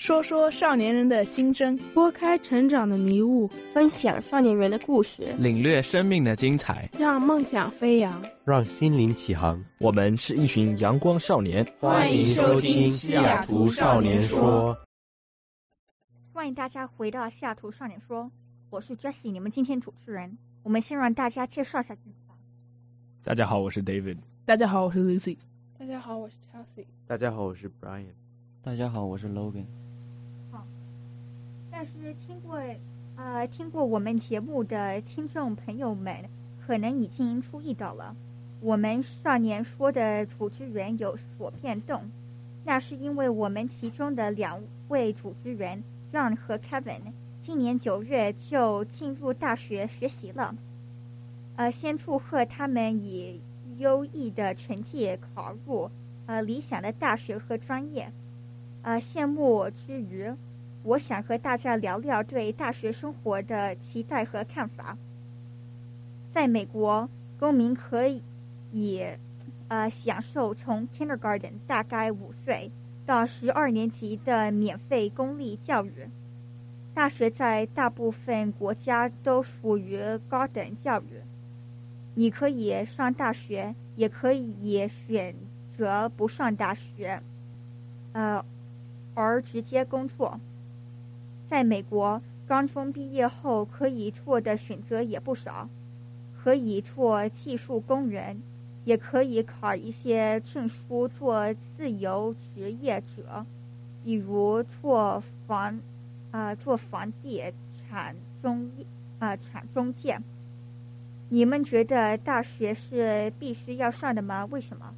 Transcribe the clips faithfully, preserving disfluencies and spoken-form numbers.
说说少年人的心声， 拨开成长的迷雾，分享少年人的故事， 领略生命的精彩， 让梦想飞扬， 让心灵起航。 我们是一群阳光少年， 欢迎收听西雅图少年说。 欢迎大家回到西雅图少年说，我是 Jessie， 你们今天主持人。我们先让大家介绍一下自己吧。 大家好，我是 David。 大家好，我是 Lucy。 大家好，我是 Chelsea。 大家好，我是 Brian。 大家好，我是 Logan。 好，但是听过呃听过我们节目的听众朋友们可能已经注意到了，我们少年说的主持人有所变动，那是因为我们其中的两位主持人 John 和 Kevin 今年九月就进入大学学习了。呃，先祝贺他们以优异的成绩考入呃理想的大学和专业。呃，羡慕之余，我想和大家聊聊对大学生活的期待和看法。在美国，公民可以呃享受从 kindergarten 大概五岁到十二年级的免费公立教育。大学在大部分国家都属于高等教育，你可以上大学，也可以选择不上大学，呃。而直接工作。在美国，高中毕业后可以做的选择也不少，可以做技术工人，也可以考一些证书做自由职业者，比如做房呃做房地产中呃产中介。你们觉得大学是必须要上的吗？为什么？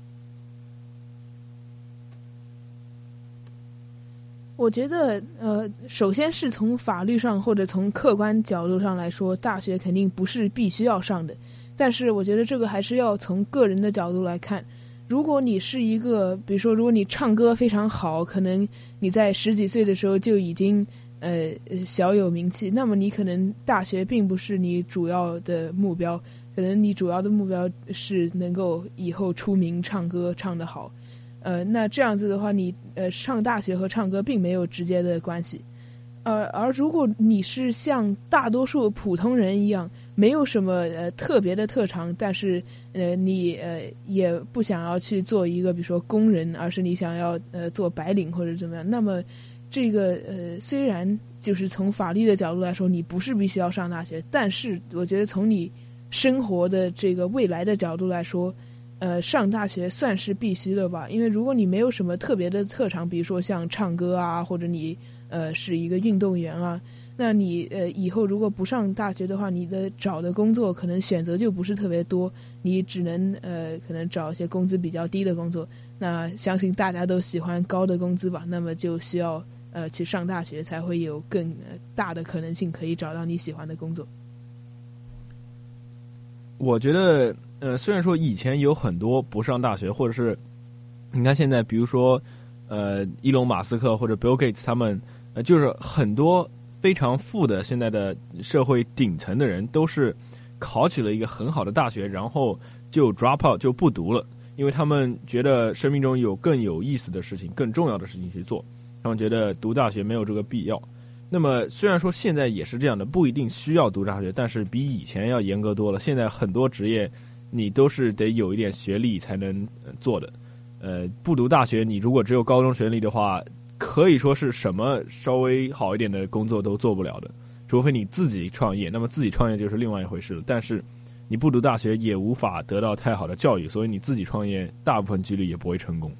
我觉得呃，首先是从法律上或者从客观角度上来说，大学肯定不是必须要上的，但是我觉得这个还是要从个人的角度来看。如果你是一个比如说如果你唱歌非常好，可能你在十几岁的时候就已经呃小有名气，那么你可能大学并不是你主要的目标，可能你主要的目标是能够以后出名，唱歌唱得好。呃，那这样子的话，你呃上大学和唱歌并没有直接的关系。呃，而如果你是像大多数普通人一样，没有什么呃特别的特长，但是呃你呃也不想要去做一个比如说工人，而是你想要呃做白领或者怎么样，那么这个呃虽然就是从法律的角度来说，你不是必须要上大学，但是我觉得从你生活的这个未来的角度来说。呃，上大学算是必须的吧，因为如果你没有什么特别的特长，比如说像唱歌啊，或者你呃是一个运动员啊，那你呃以后如果不上大学的话，你的找的工作可能选择就不是特别多，你只能呃可能找一些工资比较低的工作。那相信大家都喜欢高的工资吧，那么就需要呃去上大学才会有更、呃、大的可能性可以找到你喜欢的工作。 我觉得呃，虽然说以前有很多不上大学，或者是你看现在，比如说呃，伊隆马斯克或者 Bill Gates 他们，呃，就是很多非常富的现在的社会顶层的人，都是考取了一个很好的大学，然后就 drop out 就不读了，因为他们觉得生命中有更有意思的事情、更重要的事情去做，他们觉得读大学没有这个必要。那么虽然说现在也是这样的，不一定需要读大学，但是比以前要严格多了。现在很多职业你都是得有一点学历才能做的，呃，不读大学，你如果只有高中学历的话，可以说是什么稍微好一点的工作都做不了的，除非你自己创业，那么自己创业就是另外一回事了。但是你不读大学也无法得到太好的教育，所以你自己创业大部分几率也不会成功。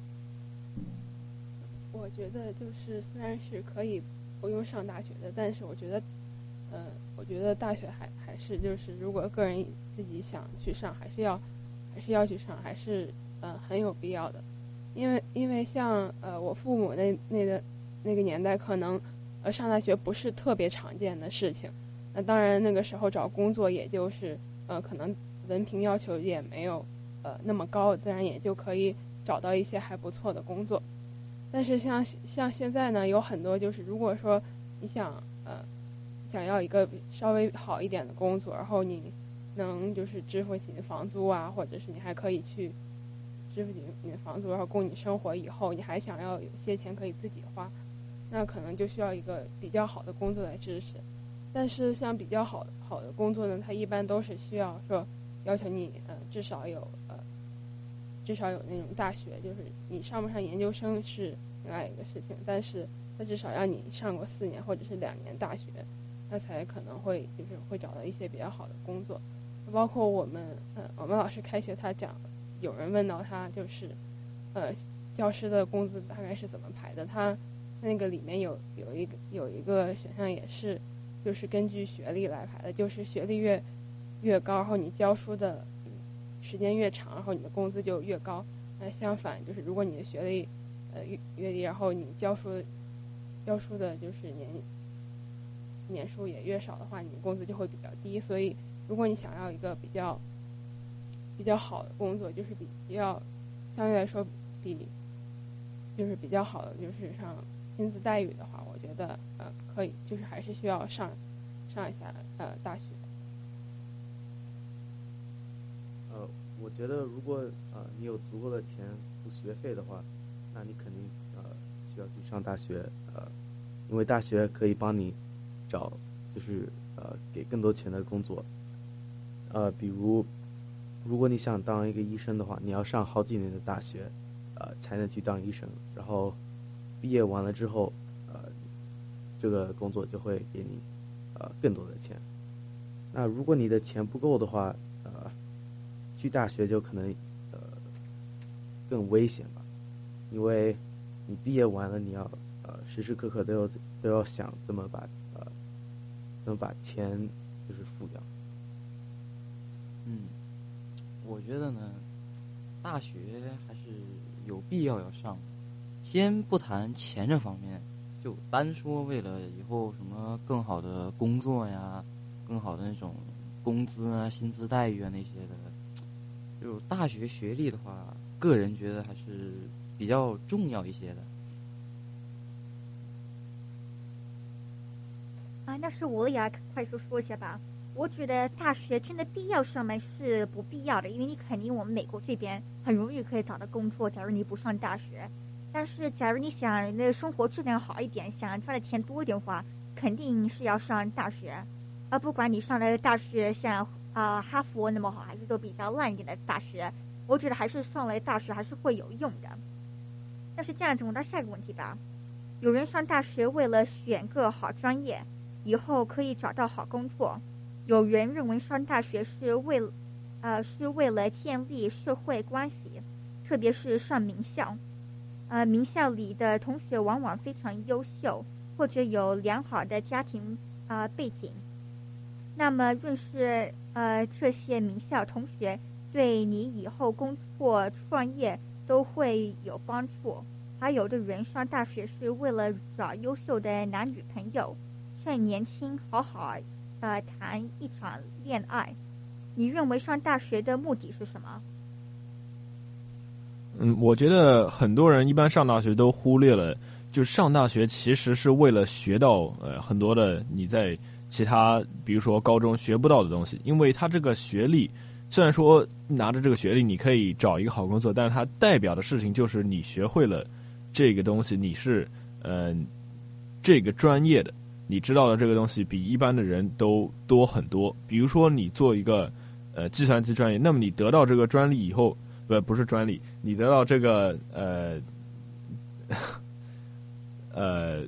我觉得就是虽然是可以不用上大学的，但是我觉得呃，我觉得大学还还是就是如果个人自己想去上，还是要还是要去上，还是呃很有必要的。因为因为像呃我父母那那个那个年代，可能呃上大学不是特别常见的事情。那当然那个时候找工作也就是呃可能文凭要求也没有呃那么高，自然也就可以找到一些还不错的工作。但是像像现在呢，有很多就是如果说你想呃想要一个稍微好一点的工作，然后你能就是支付起你的房租啊，或者是你还可以去支付你的房租，然后供你生活以后，你还想要有些钱可以自己花， 那可能就需要一个比较好的工作来支持。但是像比较好好的工作呢，它一般都是需要说要求你呃至少有呃至少有那种大学，就是你上不上研究生是另外一个事情，但是它至少要你上过四年或者是两年大学，那才可能会就是会找到一些比较好的工作。包括我们呃我们老师开学他讲，有人问到他就是呃教师的工资大概是怎么排的，他那个里面有有一个有一个选项也是就是根据学历来排的，就是学历越越高，然后你教书的时间越长，然后你的工资就越高。那相反就是如果你的学历呃越越低，然后你教书教书的就是年年数也越少的话，你的工资就会比较低。所以如果你想要一个比较比较好的工作，就是比较相对来说比就是比较好的就是像薪资待遇的话，我觉得呃可以，就是还是需要上上一下呃大学。 呃，我觉得如果呃你有足够的钱付学费的话，那你肯定呃需要去上大学，呃，因为大学可以帮你找就是呃给更多钱的工作。呃，比如如果你想当一个医生的话，你要上好几年的大学呃才能去当医生，然后毕业完了之后呃这个工作就会给你呃更多的钱。那如果你的钱不够的话，呃去大学就可能呃更危险吧，因为你毕业完了你要呃时时刻刻都要都要想怎么把呃怎么把钱就是付掉。 嗯，我觉得呢，大学还是有必要要上。先不谈钱这方面，就单说为了以后什么更好的工作呀，更好的那种工资啊、薪资待遇啊那些的，就大学学历的话，个人觉得还是比较重要一些的。 啊，那是我也要快速说一下吧。我觉得大学真的必要上吗？是不必要的，因为你肯定我们美国这边很容易可以找到工作，假如你不上大学。但是假如你想那生活质量好一点，想赚的钱多一点的话，肯定是要上大学。而不管你上的大学像啊、呃、哈佛那么好，还是说比较烂一点的大学，我觉得还是上了大学还是会有用的。但是这样子，我到下一个问题吧。有人上大学为了选个好专业，以后可以找到好工作。有人认为上大学是为呃是为了建立社会关系，特别是上名校。呃，名校里的同学往往非常优秀，或者有良好的家庭呃背景。那么认识呃这些名校同学，对你以后工作创业都会有帮助。还有的人上大学是为了找优秀的男女朋友，趁年轻好好呃谈一场恋爱。你认为上大学的目的是什么？ 嗯，我觉得很多人一般上大学都忽略了，就上大学其实是为了学到呃很多的你在其他比如说高中学不到的东西，因为他这个学历虽然说拿着这个学历你可以找一个好工作，但是它代表的事情就是你学会了这个东西，你是呃这个专业的，你知道的这个东西比一般的人都多很多。比如说你做一个呃计算机专业，那么你得到这个专利以后，不不是专利，你得到这个呃呃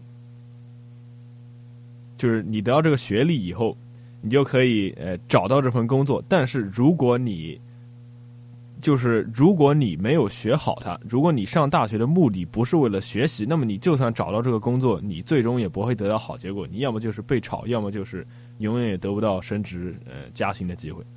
就是你得到这个学历以后，你就可以呃找到这份工作。但是如果你就是如果你没有学好它，如果你上大学的目的不是为了学习，那么你就算找到这个工作，你最终也不会得到好结果，你要么就是被炒，要么就是永远也得不到升职呃加薪的机会。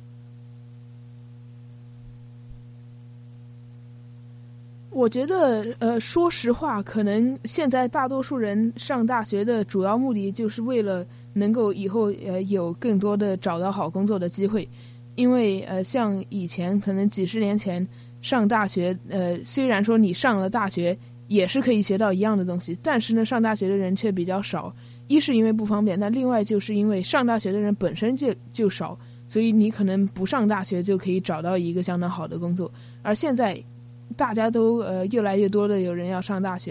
我觉得呃说实话，可能现在大多数人上大学的主要目的就是为了能够以后呃有更多的找到好工作的机会。因为呃像以前可能几十年前上大学呃虽然说你上了大学也是可以学到一样的东西，但是呢上大学的人却比较少。一是因为不方便，那另外就是因为上大学的人本身就就少，所以你可能不上大学就可以找到一个相当好的工作。而现在大家都呃越来越多的有人要上大学了，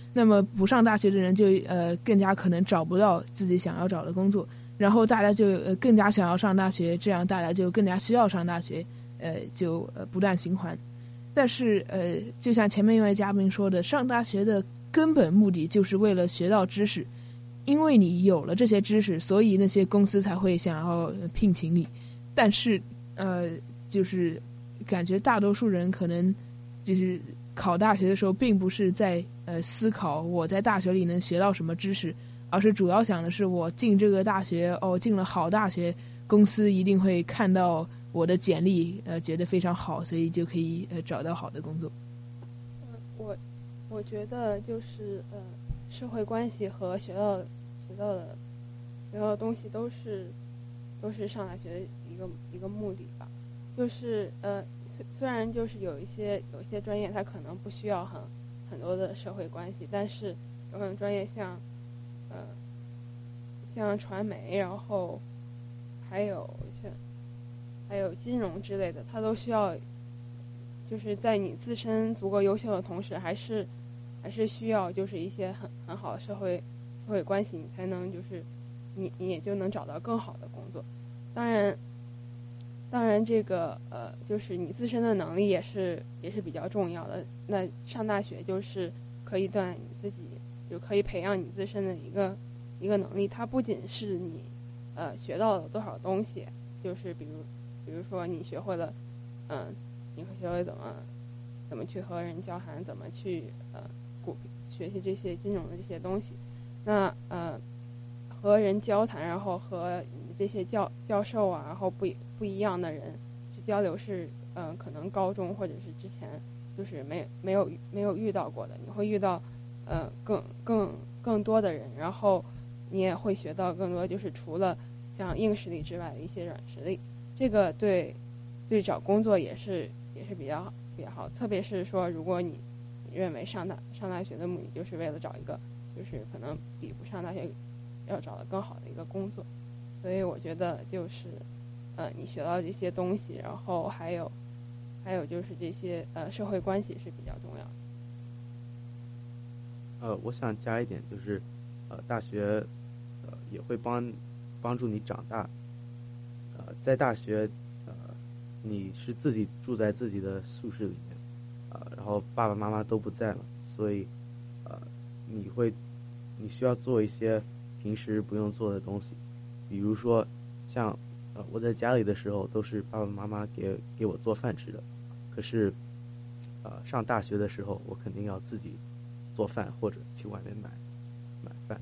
那么不上大学的人就呃更加可能找不到自己想要找的工作，然后大家就呃更加想要上大学，这样大家就更加需要上大学，呃就呃不断循环。但是呃就像前面一位嘉宾说的，上大学的根本目的就是为了学到知识，因为你有了这些知识，所以那些公司才会想要聘请你。但是呃就是感觉大多数人可能就是考大学的时候并不是在呃思考我在大学里能学到什么知识，而是主要想的是我进这个大学，哦进了好大学，公司一定会看到我的简历，呃觉得非常好，所以就可以呃找到好的工作。 嗯，我我觉得就是呃社会关系和学到学到的学到的东西都是都是上大学的一个一个目的吧。就是呃虽虽然就是有一些有一些专业它可能不需要很很多的社会关系，但是有很多专业像呃像传媒，然后还有像还有金融之类的，它都需要就是在你自身足够优秀的同时，还是还是需要就是一些很很好的社会社会关系，你才能就是你你也就能找到更好的工作。当然当然这个呃就是你自身的能力也是也是比较重要的。那上大学就是可以锻炼你自己，就可以培养你自身的一个一个能力。它不仅是你呃学到了多少东西，就是比如比如说你学会了嗯你会学会怎么怎么去和人交谈，怎么去呃股学习这些金融的这些东西。那呃和人交谈，然后和你这些教教授啊，然后不不一样的人去交流是嗯、呃、可能高中或者是之前就是没没有没有遇到过的，你会遇到呃更更更多的人，然后你也会学到更多，就是除了像硬实力之外的一些软实力。这个对对找工作也是也是比较比较好，特别是说如果你你认为上大上大学的目的就是为了找一个就是可能比不上大学要找到更好的一个工作，所以我觉得就是呃你学到这些东西，然后还有还有就是这些呃社会关系是比较重要的。 呃，我想加一点，就是呃大学呃也会帮帮助你长大。呃，在大学呃你是自己住在自己的宿舍里面，呃，然后爸爸妈妈都不在了，所以呃你会你需要做一些平时不用做的东西，比如说像呃我在家里的时候都是爸爸妈妈给给我做饭吃的，可是呃上大学的时候我肯定要自己做饭或者去外面买买饭。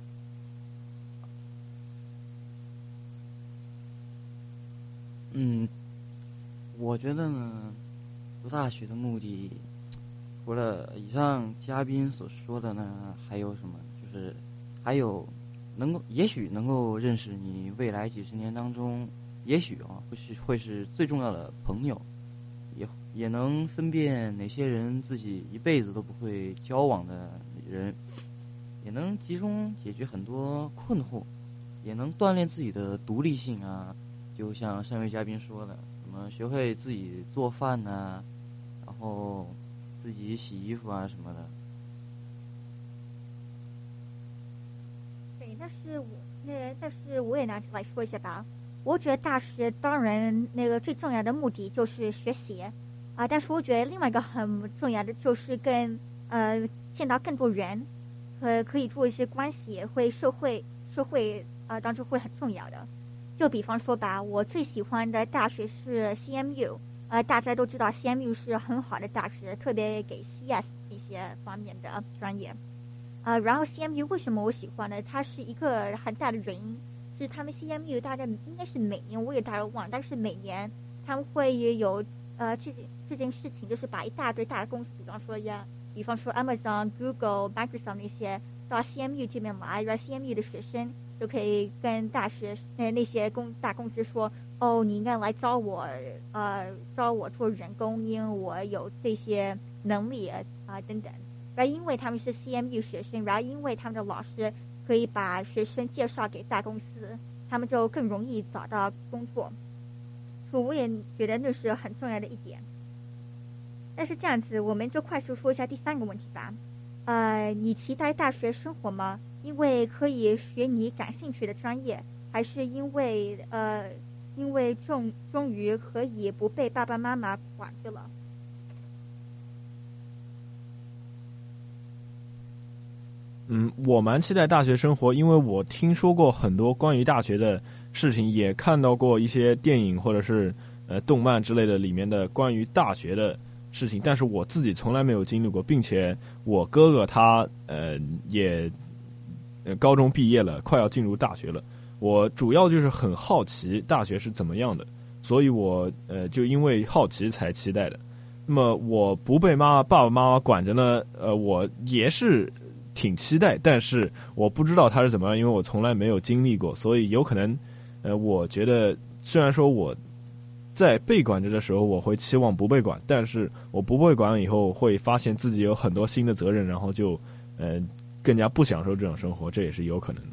嗯，我觉得呢，读大学的目的，除了以上嘉宾所说的呢，还有什么？就是还有能够，也许能够认识你未来几十年当中，也许啊，会是会是最重要的朋友，也也能分辨哪些人自己一辈子都不会交往的人，也能集中解决很多困惑，也能锻炼自己的独立性啊。就像上位嘉宾说的，什么学会自己做饭呐、啊，然后自己洗衣服啊什么的。 对，但是我那但是我也拿起来说一下吧。我觉得大学当然那个最重要的目的就是学习啊，但是我觉得另外一个很重要的就是跟呃见到更多人，和可以做一些关系，会社会社会啊当中会很重要的。就比方说吧，我最喜欢的大学是 C M U， 呃，大家都知道 C M U 是很好的大学，特别给 C S 一些方面的专业。呃，然后 C M U 为什么我喜欢呢？它是一个很大的原因，是他们 C M U 大概应该是每年，我也大概忘了，但是每年他们会有呃这这件事情，就是把一大堆大的公司，比方说呀，比方说 Amazon、Google、Microsoft 那些到 C M U 这边来，然后 C M U 的学生就可以跟大学呃那些公大公司说，哦，你应该来招我，呃，招我做员工，因为我有这些能力啊、呃、等等。然后因为他们是 C M U 学生，然后因为他们的老师可以把学生介绍给大公司，他们就更容易找到工作。所以我也觉得那是很重要的一点。但是这样子，我们就快速说一下第三个问题吧。 呃，你期待大学生活吗？因为可以学你感兴趣的专业，还是因为呃，因为终终于可以不被爸爸妈妈管着了？ 嗯，我蛮期待大学生活，因为我听说过很多关于大学的事情，也看到过一些电影或者是呃动漫之类的里面的关于大学的事情，但是我自己从来没有经历过，并且我哥哥他呃也呃高中毕业了，快要进入大学了。我主要就是很好奇大学是怎么样的，所以我呃就因为好奇才期待的。那么我不被妈爸爸妈妈管着呢，呃我也是挺期待，但是我不知道它是怎么样，因为我从来没有经历过，所以有可能呃我觉得虽然说我在被管着的时候我会期望不被管，但是我不被管以后会发现自己有很多新的责任，然后就呃更加不享受这种生活，这也是有可能的。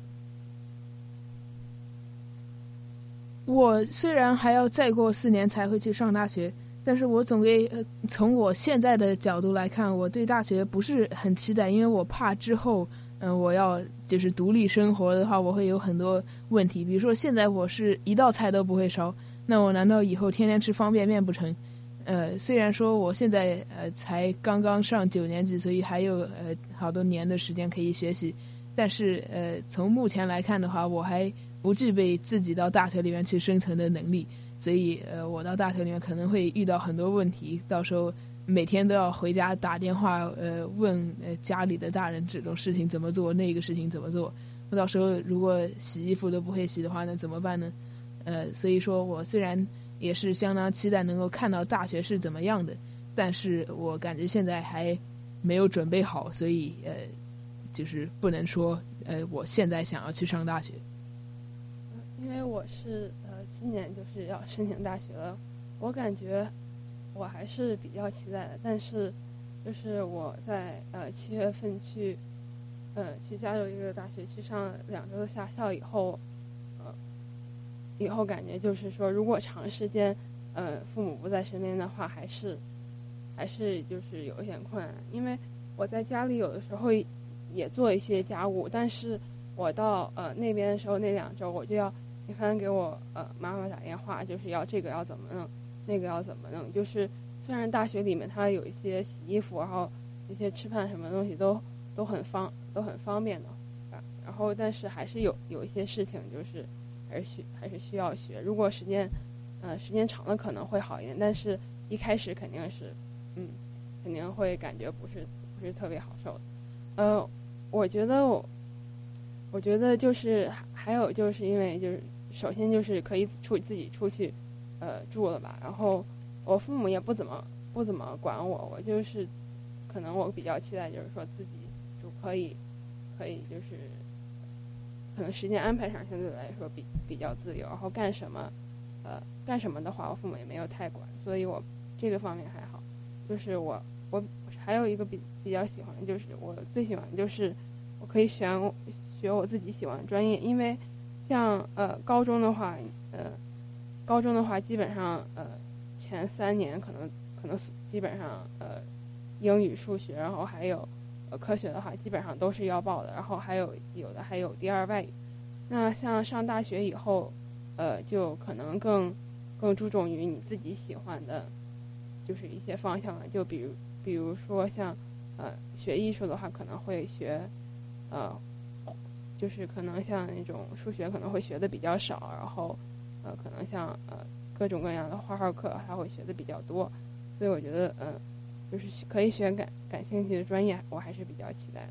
我虽然还要再过四年才会去上大学，但是我总归呃从我现在的角度来看，我对大学不是很期待，因为我怕之后嗯、呃、我要就是独立生活的话，我会有很多问题，比如说现在我是一道菜都不会烧，那我难道以后天天吃方便面不成？呃虽然说我现在呃才刚刚上九年级，所以还有呃好多年的时间可以学习，但是呃从目前来看的话，我还不具备自己到大学里面去生存的能力，所以呃我到大学里面可能会遇到很多问题，到时候每天都要回家打电话呃问呃家里的大人这种事情怎么做，那个事情怎么做，我到时候如果洗衣服都不会洗的话，那怎么办呢？呃所以说我虽然也是相当期待能够看到大学是怎么样的，但是我感觉现在还没有准备好，所以呃就是不能说呃我现在想要去上大学。 因为我是呃今年就是要申请大学了，我感觉我还是比较期待的，但是就是我在呃七月份去呃去加州一个大学去上两周的夏校以后，呃以后感觉就是说，如果长时间呃父母不在身边的话，还是还是就是有一点困难，因为我在家里有的时候也做一些家务，但是我到呃那边的时候那两周我就要经常给我呃妈妈打电话，就是要这个要怎么弄，那个要怎么弄，就是虽然大学里面它有一些洗衣服，然后一些吃饭什么东西都都很方都很方便的，然后但是还是有有一些事情就是还是需还是需要学，如果时间呃时间长了可能会好一点，但是一开始肯定是嗯肯定会感觉不是不是特别好受的。呃我觉得我我觉得就是还有就是因为就是首先就是可以出自己出去呃住了吧，然后我父母也不怎么不怎么管我，我就是可能我比较期待就是说自己就可以可以就是可能时间安排上相对来说比比较自由，然后干什么呃干什么的话我父母也没有太管，所以我这个方面还好。就是我我还有一个比比较喜欢的就是我最喜欢的就是我可以选学我自己喜欢的专业，因为像呃高中的话呃高中的话基本上呃前三年可能可能基本上呃英语数学，然后还有呃科学的话基本上都是要报的，然后还有有的还有第二外语。那像上大学以后呃就可能更更注重于你自己喜欢的就是一些方向了，就比如比如说像呃学艺术的话可能会学呃就是可能像那种数学可能会学的比较少，然后呃可能像呃各种各样的画画课还会学的比较多，所以我觉得嗯、呃、就是可以选感感兴趣的专业，我还是比较期待的。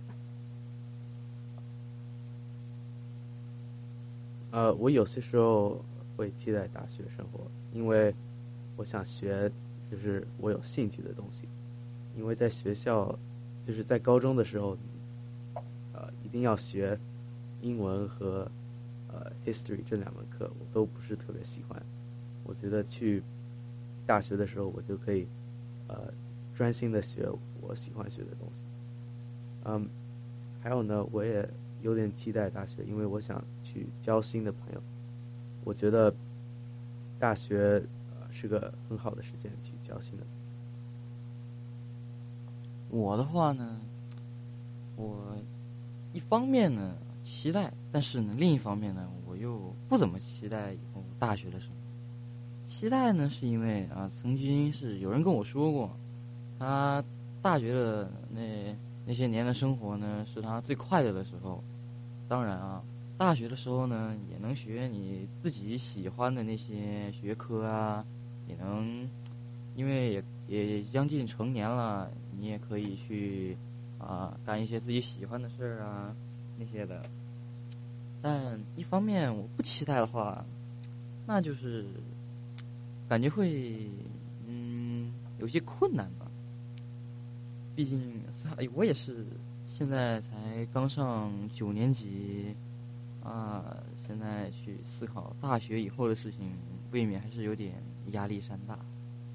呃，我有些时候会期待大学生活，因为我想学就是我有兴趣的东西，因为在学校就是在高中的时候呃一定要学英文和呃 history 这两门课我都不是特别喜欢，我觉得去大学的时候我就可以呃专心的学我喜欢学的东西。嗯，还有呢，我也有点期待大学，因为我想去交新的朋友，我觉得大学呃是个很好的时间去交新的朋友。 我的话呢， 我一方面呢期待，但是呢另一方面呢我又不怎么期待以后大学的生活。期待呢是因为啊曾经是有人跟我说过，他大学的那那些年的生活呢是他最快乐的时候。当然啊，大学的时候呢也能学你自己喜欢的那些学科啊，也能因为也也将近成年了，你也可以去啊干一些自己喜欢的事儿啊那些的。但一方面我不期待的话，那就是感觉会嗯有些困难吧。毕竟我也是现在才刚上九年级啊，现在去思考大学以后的事情，未免还是有点压力山大。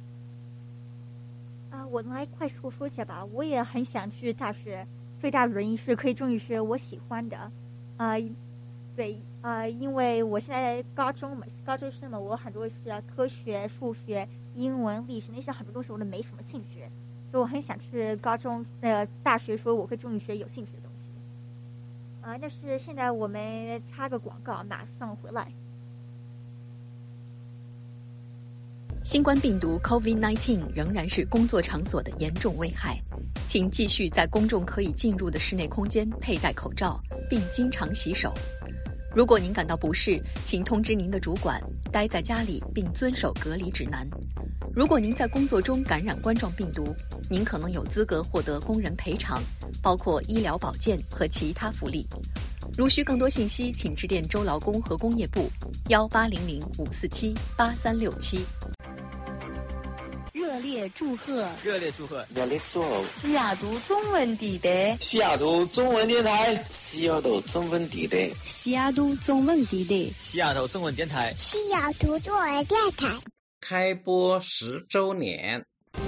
啊，我来快速说一下吧。我也很想去大学，最大的原因是可以终于学我喜欢的。啊，对啊，因为我现在高中嘛，高中生嘛，我很多是科学、数学、英文、历史那些很多东西我都没什么兴趣，所以我很想去高中呃大学说我会终于学有兴趣的东西。啊，但是现在我们插个广告，马上回来。 新冠病毒 COVID 十九 仍然是工作场所的严重危害，请继续在公众可以进入的室内空间佩戴口罩，并经常洗手。如果您感到不适，请通知您的主管，待在家里并遵守隔离指南。如果您在工作中感染冠状病毒，您可能有资格获得工人赔偿，包括医疗保健和其他福利。如需更多信息，请致电州劳工和工业部幺八零零五四七八三六七。 热烈祝贺！ 热烈祝贺！ 热烈祝贺！ 西雅图中文电台， 西雅图中文电台， 西雅图中文电台， 西雅图中文电台， 西雅图中文电台， 西雅图中文电台开播十周年。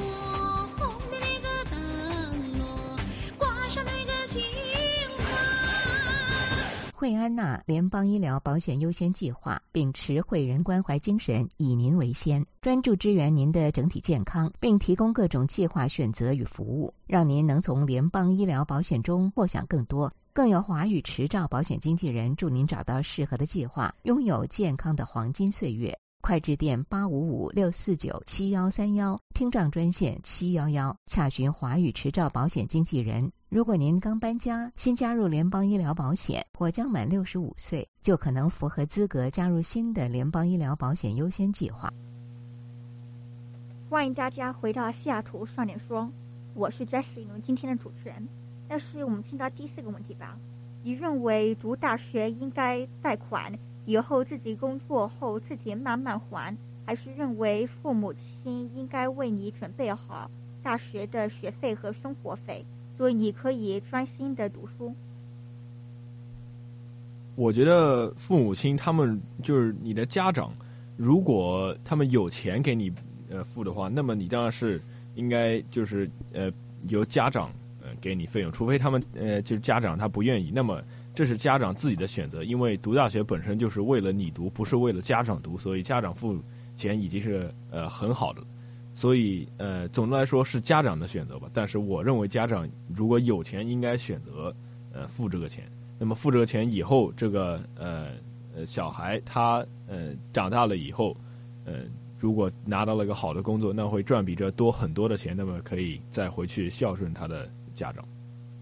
惠安娜联邦医疗保险优先计划秉持惠人关怀精神，以您为先，专注支援您的整体健康，并提供各种计划选择与服务，让您能从联邦医疗保险中获享更多。更有华语持照保险经纪人助您找到适合的计划，拥有健康的黄金岁月。快致电八五五六四九七幺三幺，听障专线七幺幺，洽询华语持照保险经纪人。如果您刚搬家，新加入联邦医疗保险，或将满六十五岁，就可能符合资格加入新的联邦医疗保险优先计划。 欢迎大家回到西雅图少年说，我是 Jessie， 你们今天的主持人。但是我们进到第四个问题吧，你认为读大学应该贷款，以后自己工作后自己慢慢还，还是认为父母亲应该为你准备好大学的学费和生活费，所以你可以专心的读书？ 我觉得父母亲他们就是你的家长，如果他们有钱给你呃付的话，那么你当然是应该就是呃由家长呃给你费用，除非他们呃就是家长他不愿意，那么这是家长自己的选择，因为读大学本身就是为了你读，不是为了家长读，所以家长付钱已经是呃很好的，所以呃总的来说是家长的选择吧。但是我认为家长如果有钱，应该选择呃付这个钱。那么付这个钱以后，这个呃呃小孩他呃长大了以后，呃如果拿到了一个好的工作，那会赚比这多很多的钱，那么可以再回去孝顺他的家长。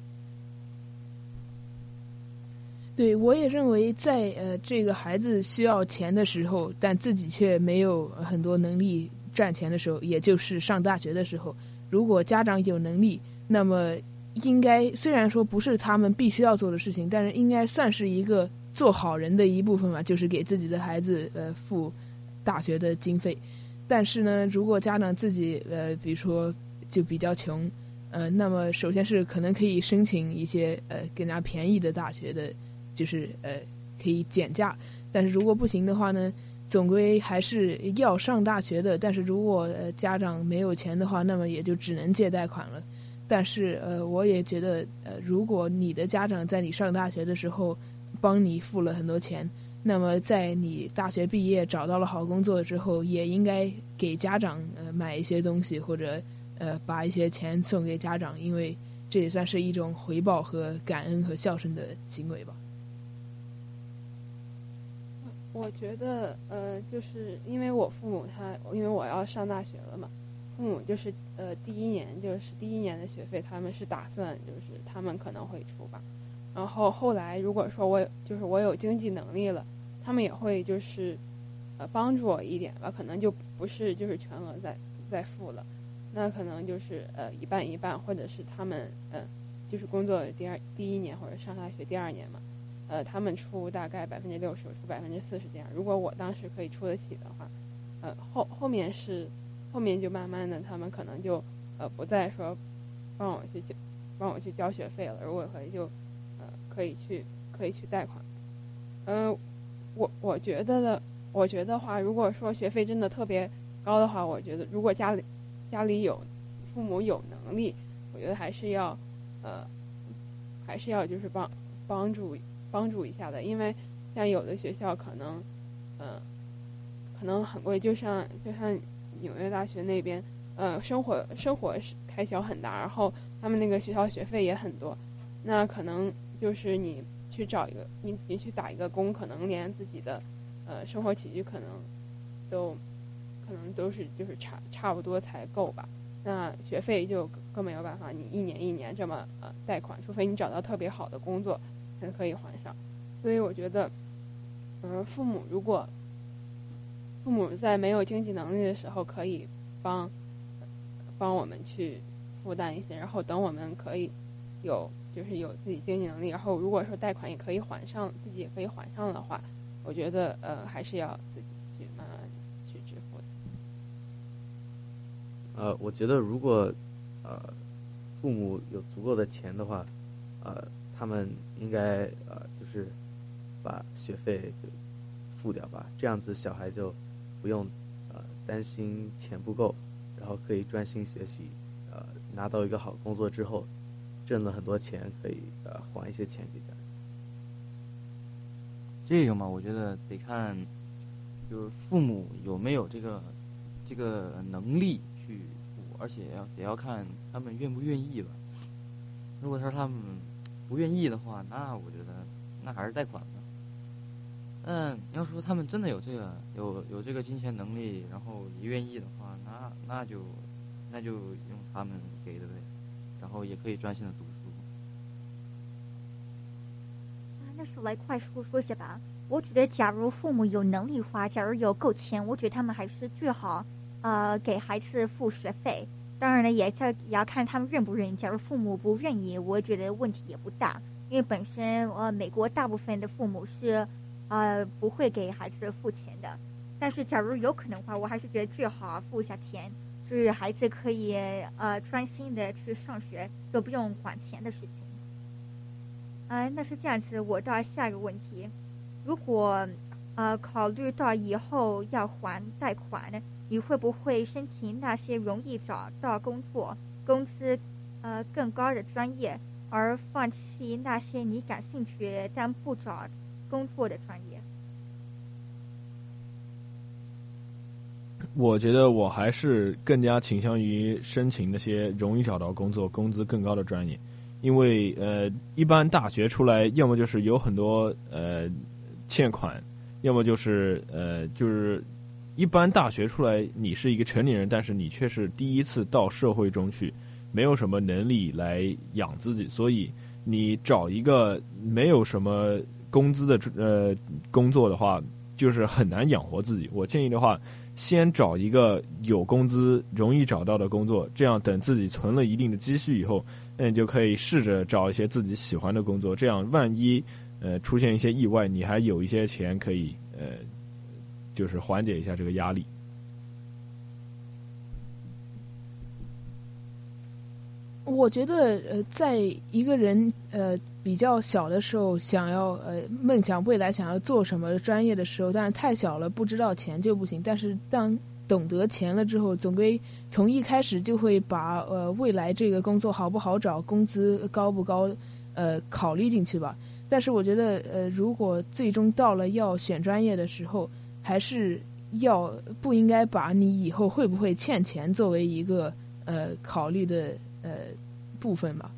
对，我也认为在呃这个孩子需要钱的时候，但自己却没有很多能力赚钱的时候，也就是上大学的时候，如果家长有能力，那么应该虽然说不是他们必须要做的事情，但是应该算是一个做好人的一部分吧，就是给自己的孩子呃付大学的经费。但是呢，如果家长自己呃比如说就比较穷，呃那么首先是可能可以申请一些呃更加便宜的大学的，就是呃可以减价。但是如果不行的话呢，总归还是要上大学的。但是如果呃家长没有钱的话，那么也就只能借贷款了。但是呃我也觉得呃如果你的家长在你上大学的时候帮你付了很多钱，那么在你大学毕业找到了好工作之后，也应该给家长呃买一些东西，或者呃把一些钱送给家长，因为这也算是一种回报和感恩和孝顺的行为吧。 我觉得呃，就是因为我父母他，因为我要上大学了嘛，父母就是呃第一年就是第一年的学费，他们是打算就是他们可能会出吧。然后后来如果说我就是我有经济能力了，他们也会就是呃帮助我一点吧，可能就不是就是全额在在付了，那可能就是呃一半一半，或者是他们嗯、呃、就是工作第二第一年或者上大学第二年嘛，呃他们出大概百分之六十，我出百分之四十这样。如果我当时可以出得起的话，呃后后面是后面就慢慢的他们可能就呃不再说帮我去帮我去交学费了，如果可以就呃可以去可以去贷款。呃我我觉得的我觉得话，如果说学费真的特别高的话，我觉得如果家里家里有父母有能力，我觉得还是要呃还是要就是帮帮助帮助一下的，因为像有的学校可能呃可能很贵，就像就像纽约大学那边呃生活生活开销很大，然后他们那个学校学费也很多，那可能就是你去找一个你你去打一个工，可能连自己的呃生活起居可能都可能都是就是差差不多才够吧，那学费就更没有办法，你一年一年这么呃贷款，除非你找到特别好的工作才可以还上。所以我觉得嗯、呃、父母如果父母在没有经济能力的时候，可以帮帮我们去负担一些，然后等我们可以有就是有自己经济能力，然后如果说贷款也可以还上，自己也可以还上的话，我觉得呃还是要自己去慢慢去支付的。 呃，我觉得如果呃父母有足够的钱的话，呃，他们应该呃就是把学费就付掉吧，这样子小孩就不用呃担心钱不够，然后可以专心学习，呃，拿到一个好工作之后，挣了很多钱，可以呃还一些钱给家人。 这个嘛，我觉得得看就是父母有没有这个这个能力去付，而且要也要看他们愿不愿意吧。如果说他们不愿意的话，那我觉得那还是贷款吧。嗯，要说他们真的有这个有有这个金钱能力，然后也愿意的话，那那就那就用他们给的呗，然后也可以专心的读书。 那说来快说说些吧。我觉得假如父母有能力花，假如有够钱，我觉得他们还是最好呃给孩子付学费。当然了，也在也要看他们愿不愿意。假如父母不愿意，我觉得问题也不大，因为本身呃美国大部分的父母是呃不会给孩子付钱的。但是假如有可能的话，我还是觉得最好付一下钱，就是孩子可以呃专心的去上学，都不用管钱的事情。呃，那是这样子，我到下一个问题。如果呃考虑到以后要还贷款，你会不会申请那些容易找到工作、工资呃更高的专业，而放弃那些你感兴趣但不找工作的专业？ 我觉得我还是更加倾向于申请那些容易找到工作、工资更高的专业。因为呃，一般大学出来，要么就是有很多呃欠款，要么就是呃就是一般大学出来，你是一个成年人，但是你却是第一次到社会中去，没有什么能力来养自己，所以你找一个没有什么工资的呃工作的话，就是很难养活自己。我建议的话，先找一个有工资、容易找到的工作，这样等自己存了一定的积蓄以后，那你就可以试着找一些自己喜欢的工作，这样万一呃出现一些意外，你还有一些钱可以呃就是缓解一下这个压力。 我觉得呃，在一个人呃比较小的时候，想要呃梦想未来想要做什么专业的时候，但是太小了不知道钱就不行。但是当懂得钱了之后，总归从一开始就会把呃未来这个工作好不好找、工资高不高呃考虑进去吧。但是我觉得呃如果最终到了要选专业的时候，还是要不应该把你以后会不会欠钱作为一个呃考虑的呃部分吧。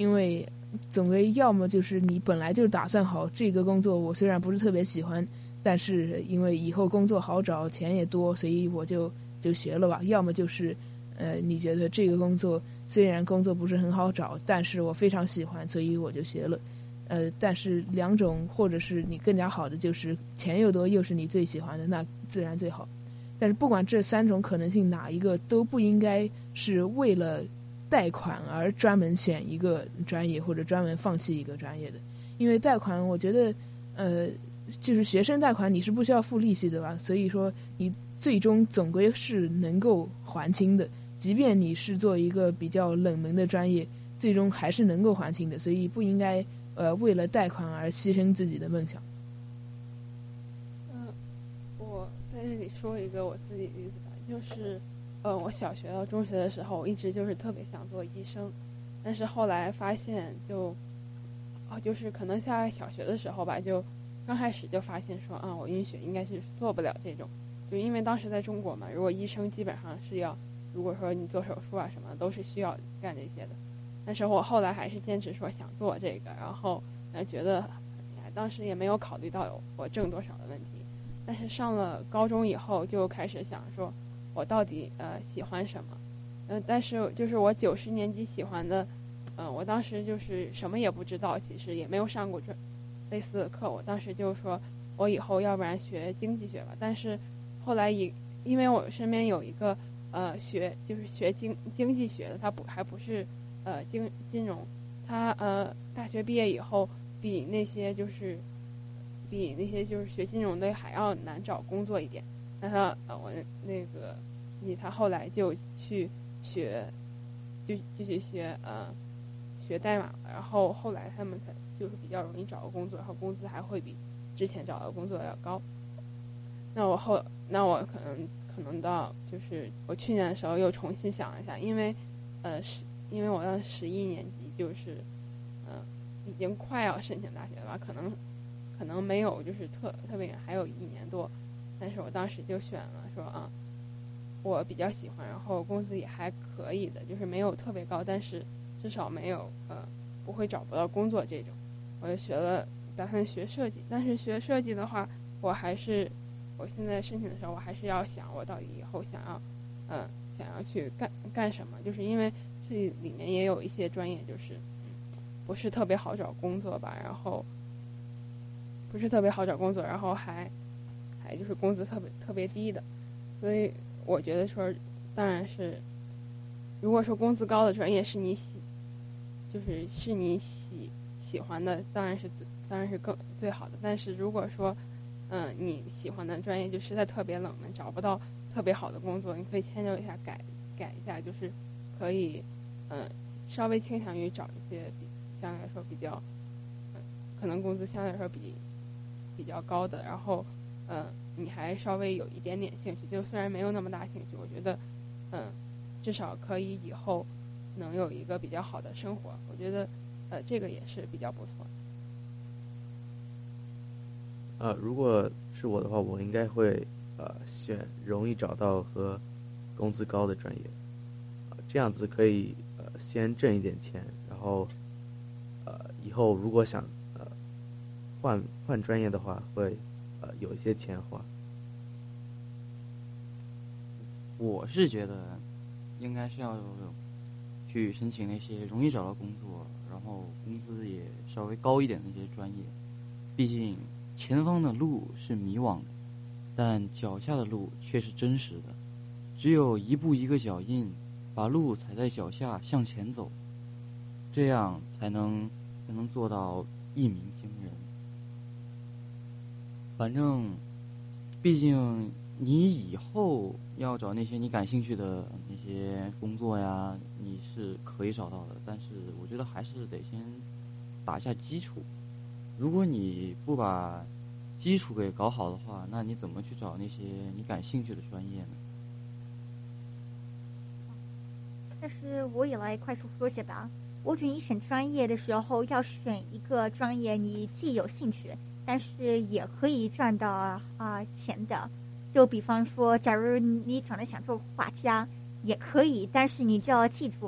因为总归要么就是你本来就打算好这个工作我虽然不是特别喜欢，但是因为以后工作好找，钱也多，所以我就就学了吧。要么就是呃你觉得这个工作虽然工作不是很好找，但是我非常喜欢，所以我就学了。呃但是两种或者是你更加好的就是钱又多又是你最喜欢的，那自然最好。但是不管这三种可能性哪一个，都不应该是为了贷款而专门选一个专业或者专门放弃一个专业的。因为贷款我觉得呃就是学生贷款你是不需要付利息的吧，所以说你最终总归是能够还清的，即便你是做一个比较冷门的专业，最终还是能够还清的，所以不应该呃为了贷款而牺牲自己的梦想。 嗯、呃，我在这里说一个我自己的例子吧，就是呃我小学到中学的时候，我一直就是特别想做医生，但是后来发现就啊、哦、就是可能在小学的时候吧，就刚开始就发现说啊我晕血应该是做不了这种，就因为当时在中国嘛，如果医生基本上是要如果说你做手术啊什么都是需要干这些的。但是我后来还是坚持说想做这个，然后呃觉得当时也没有考虑到我挣多少的问题。但是上了高中以后就开始想说我到底呃喜欢什么。呃但是就是我九十年级喜欢的呃我当时就是什么也不知道，其实也没有上过这类似的课，我当时就说我以后要不然学经济学吧。但是后来以因为我身边有一个呃学就是学经经济学的，他不还不是呃金金融，他呃大学毕业以后比那些就是比那些就是学金融的还要难找工作一点。那他呃我那个你他后来就去学就继续学呃学代码，然后后来他们才就是比较容易找个工作，然后工资还会比之前找的工作要高。那我后那我可能可能到就是我去年的时候又重新想了一下，因为呃是因为我当时十一年级就是嗯、呃、已经快要申请大学了吧，可能可能没有就是特特别远，还有一年多。但是我当时就选了说啊我比较喜欢，然后工资也还可以的，就是没有特别高，但是至少没有呃不会找不到工作这种。我就学了打算学设计，但是学设计的话我还是我现在申请的时候我还是要想我到底以后想要嗯、呃、想要去干干什么，就是因为这里面也有一些专业就是不是特别好找工作吧，然后不是特别好找工作，然后还还就是工资特别特别低的。所以我觉得说当然是如果说工资高的专业是你喜就是是你喜喜欢的，当然是最当然是更最好的。但是如果说嗯、呃、你喜欢的专业就实在特别冷门，找不到特别好的工作，你可以迁就一下改改一下，就是可以嗯、呃、稍微倾向于找一些比相对来说比较嗯、呃、可能工资相对来说比比较高的，然后嗯、呃你还稍微有一点点兴趣，就虽然没有那么大兴趣，我觉得嗯至少可以以后能有一个比较好的生活，我觉得呃这个也是比较不错。 呃如果是我的话，我应该会呃选容易找到和工资高的专业，呃这样子可以呃先挣一点钱，然后呃以后如果想呃换换专业的话，会呃有一些钱花。 我是觉得应该是要去申请那些容易找到工作，然后工资也稍微高一点的那些专业。毕竟前方的路是迷惘的，但脚下的路却是真实的。只有一步一个脚印，把路踩在脚下向前走，这样才能才能做到一鸣惊人。反正毕竟你以后要找那些你感兴趣的那些工作呀，你是可以找到的，但是我觉得还是得先打下基础。如果你不把基础给搞好的话，那你怎么去找那些你感兴趣的专业呢？ 但是我也来快速说些吧。我觉得你选专业的时候要选一个专业你既有兴趣，但是也可以赚到啊、呃、钱的。就比方说，假如你长得想做画家，也可以，但是你就要记住，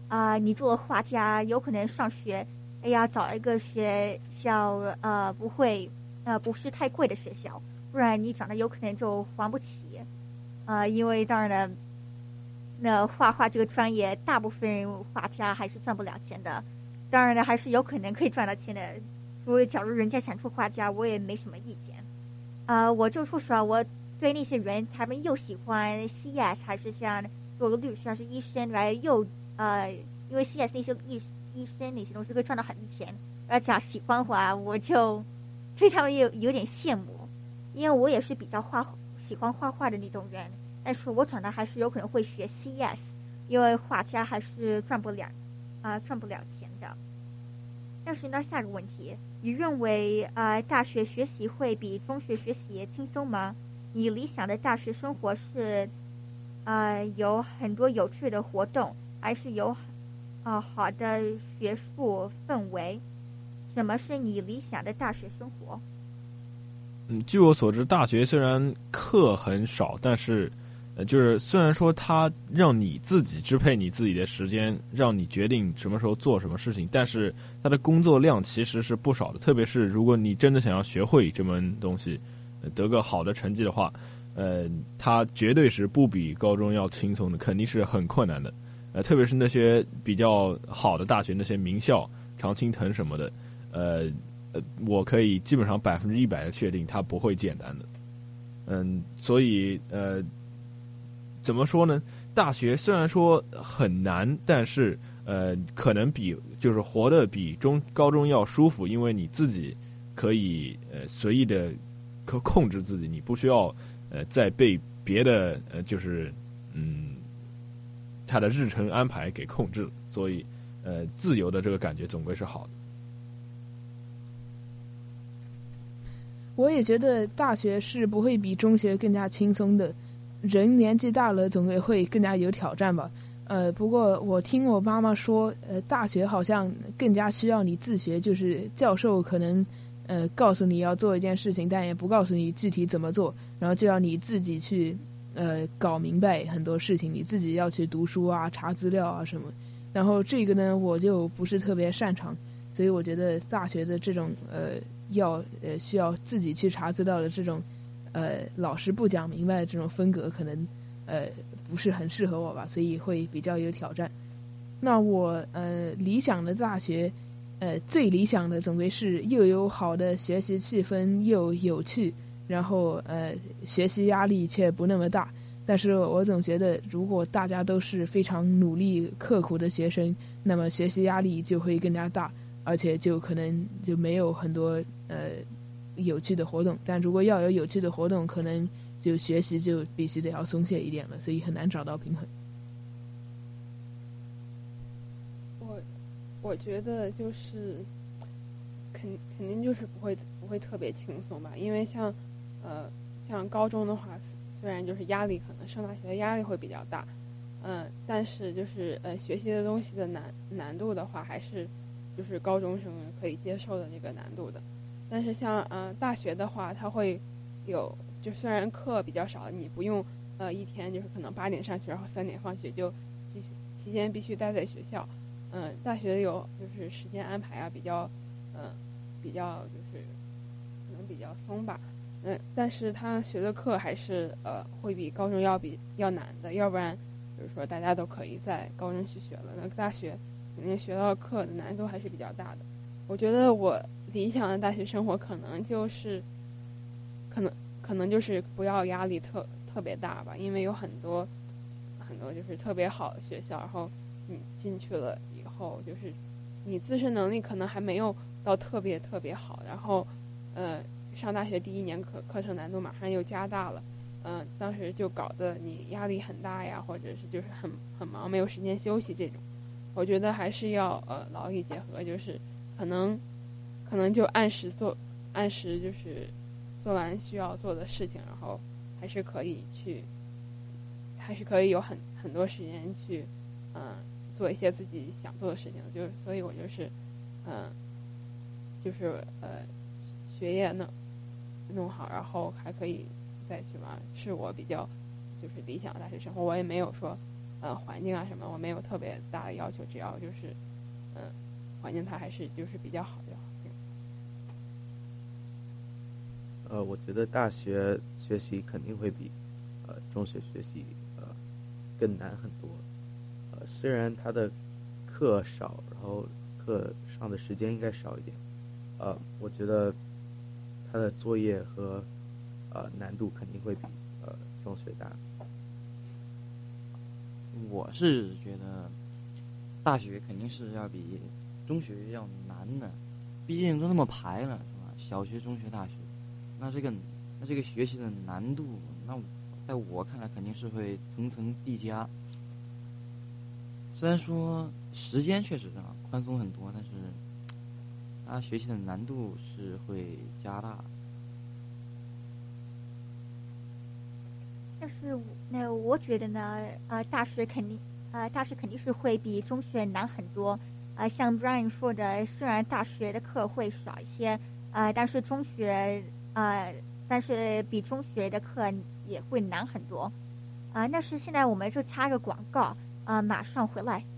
啊、呃，你做了画家，有可能上学，哎呀，找一个学校，呃，不会，呃，不是太贵的学校，不然你长得有可能就还不起。呃，因为当然了，那画画这个专业，大部分画家还是赚不了钱的。当然了，还是有可能可以赚到钱的。如果假如人家想做画家，我也没什么意见。啊、呃，我就说实话，我对那些人，他们又喜欢 C S 还是像做个律师还是医生，来又呃，因为 C S 那些医医生那些东西会赚到很多钱，而讲喜欢画，我就对他们有有点羡慕，因为我也是比较画喜欢画画的那种人，但是我长大还是有可能会学 C S， 因为画家还是赚不了啊、呃、赚不了钱的。但是呢，下一个问题，你认为啊、呃、大学学习会比中学学习轻松吗？你理想的大学生活是呃有很多有趣的活动，还是有啊、呃、好的学术氛围？什么是你理想的大学生活？ 嗯，据我所知，大学虽然课很少，但是呃，就是虽然说它让你自己支配你自己的时间，让你决定什么时候做什么事情，但是它的工作量其实是不少的。特别是如果你真的想要学会这门东西，呃、得个好的成绩的话，呃，它绝对是不比高中要轻松的，肯定是很困难的。呃，特别是那些比较好的大学，那些名校，常青藤什么的，呃呃，我可以基本上百分之一百的确定它不会简单的。嗯，所以呃。怎么说呢？大学虽然说很难，但是呃，可能比就是活得比中高中要舒服，因为你自己可以呃随意的可控制自己，你不需要呃再被别的呃就是嗯他的日程安排给控制，所以呃自由的这个感觉总归是好的。 我也觉得大学是不会比中学更加轻松的。人年纪大了，总归会更加有挑战吧。呃，不过我听我妈妈说，呃，大学好像更加需要你自学，就是教授可能呃告诉你要做一件事情，但也不告诉你具体怎么做，然后就要你自己去呃搞明白很多事情，你自己要去读书啊、查资料啊什么。然后这个呢，我就不是特别擅长，所以我觉得大学的这种呃要呃需要自己去查资料的这种。呃，老师不讲明白的这种风格可能呃不是很适合我吧，所以会比较有挑战。那我呃理想的大学，呃最理想的总归是又有好的学习气氛，又有趣，然后呃学习压力却不那么大。但是我总觉得，如果大家都是非常努力刻苦的学生，那么学习压力就会更加大，而且就可能就没有很多呃。有趣的活动，但如果要有有趣的活动，可能就学习就必须得要松懈一点了，所以很难找到平衡。 我我觉得就是肯肯定就是不会不会特别轻松吧，因为像呃像高中的话，虽然就是压力可能上大学的压力会比较大，嗯、呃，但是就是呃学习的东西的难难度的话，还是就是高中生可以接受的那个难度的。但是像呃大学的话，它会有就虽然课比较少，你不用呃一天就是可能八点上学，然后三点放学，就期期间必须待在学校。嗯、呃，大学有就是时间安排啊比较嗯、呃、比较就是可能比较松吧。嗯、呃，但是他学的课还是呃会比高中要比要难的，要不然比如说大家都可以在高中去学了，那大学肯定学到课的难度还是比较大的。我觉得我理想的大学生活可能就是可能可能就是不要压力特特别大吧，因为有很多很多就是特别好的学校，然后你进去了以后，就是你自身能力可能还没有到特别特别好，然后呃上大学第一年课课程难度马上又加大了，嗯、呃、当时就搞得你压力很大呀，或者是就是很很忙没有时间休息这种。我觉得还是要呃劳逸结合，就是可能可能就按时做，按时就是做完需要做的事情，然后还是可以去，还是可以有很很多时间去，嗯、呃，做一些自己想做的事情。就是所以我就是，嗯、呃，就是呃学业弄弄好，然后还可以再去玩，是我比较就是理想的大学生活。我也没有说呃环境啊什么，我没有特别大的要求，只要就是嗯、呃、环境它还是就是比较好就好。 呃，我觉得大学学习肯定会比呃中学学习呃更难很多。呃，虽然它的课少，然后课上的时间应该少一点，呃，我觉得它的作业和呃难度肯定会比呃中学大。 我是觉得大学肯定是要比中学要难的，毕竟都那么排了，是吧？小学、中学、大学。那这个那这个学习的难度，那在我看来肯定是会层层递加。虽然说时间确实啊宽松很多，但是他学习的难度是会加大。 但是那我觉得呢，呃，大学肯定呃大学肯定是会比中学难很多。呃，像 Brian 说的，虽然大学的课会少一些，呃，但是中学。呃，但是比中学的课也会难很多。啊、呃，但是现在我们就插个广告，啊、呃，马上回来。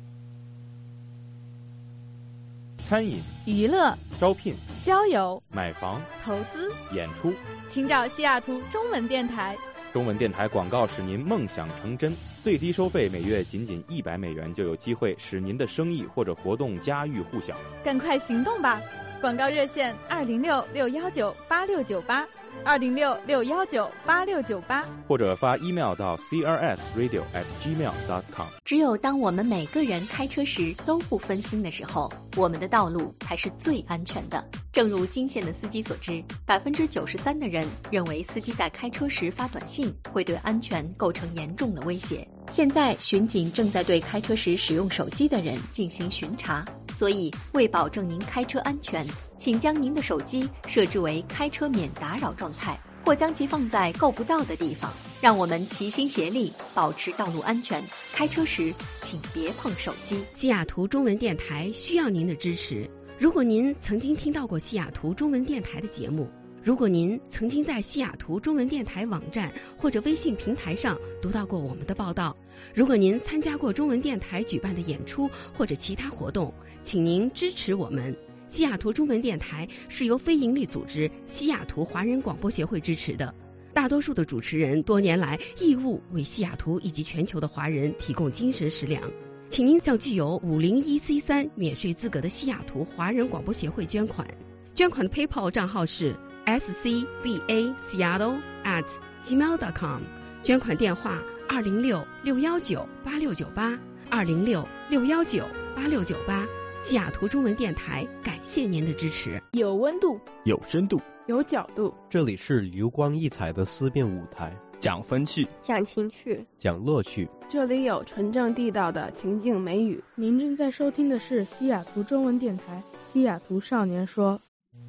餐饮、 娱乐、 招聘、 交友、 买房、 投资、 演出， 请找西雅图中文电台。 中文电台广告使您梦想成真，最低收费每月仅仅一百美元，就有机会使您的生意或者活动家喻户晓。 赶快行动吧！广告热线二零六六幺九八六九八，二零六六幺九八六九八， 或者发 email 到 c r s radio at gmail dot com。 只有当我们每个人开车时都不分心的时候，我们的道路才是最安全的。正如金县的司机所知，百分之九十三的人认为司机在开车时发短信会对安全构成严重的威胁。现在巡警正在对开车时使用手机的人进行巡查，所以为保证您开车安全，请将您的手机设置为开车免打扰状态，或将其放在够不到的地方。让我们齐心协力，保持道路安全。开车时请别碰手机。 西雅图中文电台需要您的支持。如果您曾经听到过西雅图中文电台的节目，如果您曾经在西雅图中文电台网站或者微信平台上读到过我们的报道，如果您参加过中文电台举办的演出或者其他活动，请您支持我们。西雅图中文电台是由非营利组织西雅图华人广播协会支持的，大多数的主持人多年来义务为西雅图以及全球的华人提供精神食粮。请您向具有五零一 C 三免税资格的西雅图华人广播协会捐款，捐款的 PayPal 账号是 s c b a seattle at gmail dot com， 捐款电话二零六六幺九八六九八，二零六六幺九八六九八。西雅图中文电台感谢您的支持。 有温度， 有深度， 有角度， 这里是油光溢彩的思辨舞台， 讲风趣， 讲情趣， 讲乐趣， 这里有纯正地道的情境美语。 您正在收听的是西雅图中文电台西雅图少年说。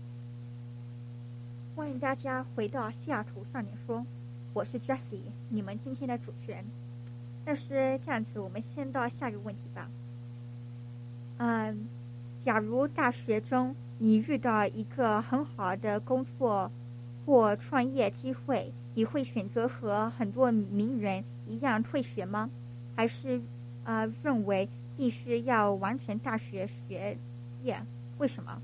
欢迎大家回到西雅图少年说，我是 Jessie， 你们今天的主持人。但是这样子，我们先到下一个问题吧。嗯，假如大学中你遇到一个很好的工作或创业机会，你会选择和很多名人一样退学吗？还是呃认为必须要完成大学学业？为什么？